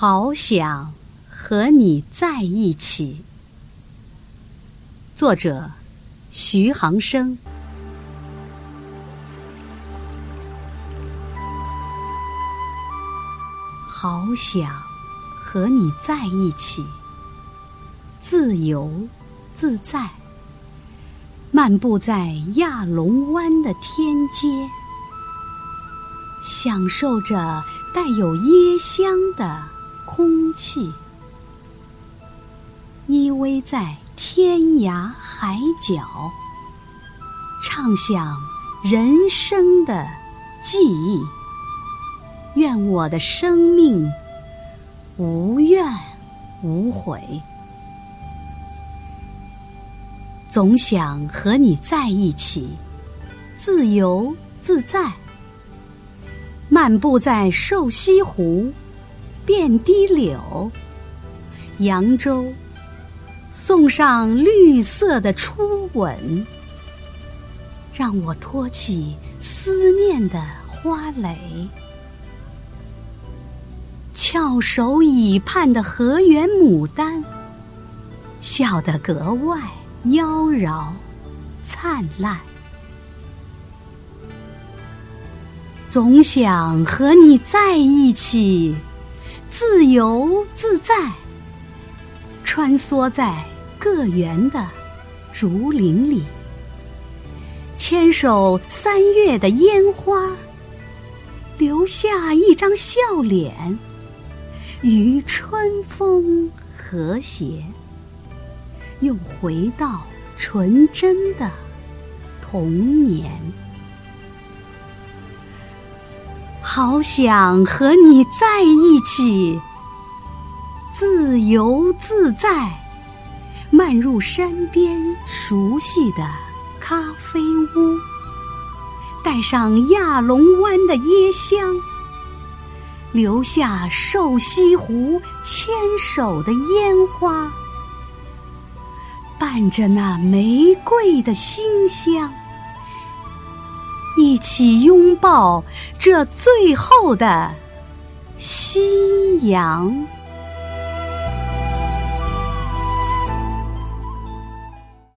好想和你在一起。作者徐航生。好想和你在一起，自由自在，漫步在亚龙湾的天街，享受着带有椰香的空气，依偎在天涯海角，畅想人生的记忆。愿我的生命无怨无悔，总想和你在一起，自由自在，漫步在瘦西湖、遍地柳、扬州，送上绿色的初吻，让我托起思念的花蕾。翘首以盼的河源牡丹，笑得格外妖娆灿烂。总想和你在一起，自由自在，穿梭在个园的竹林里，牵手3月的烟花，留下一张笑脸，与春风和谐，又回到纯真的童年。好想和你在一起，自由自在，漫入山边熟悉的咖啡屋，带上亚龙湾的椰香，留下瘦西湖牵手的烟花，伴着那玫瑰的馨香，一起拥抱这最后的夕阳。